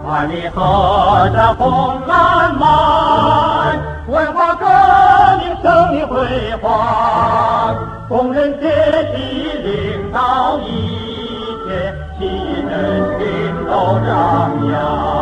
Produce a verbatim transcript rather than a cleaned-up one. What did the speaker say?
万里河山红蓝漫，文化革命胜利辉煌，工人阶级领导一切，新人群都张扬。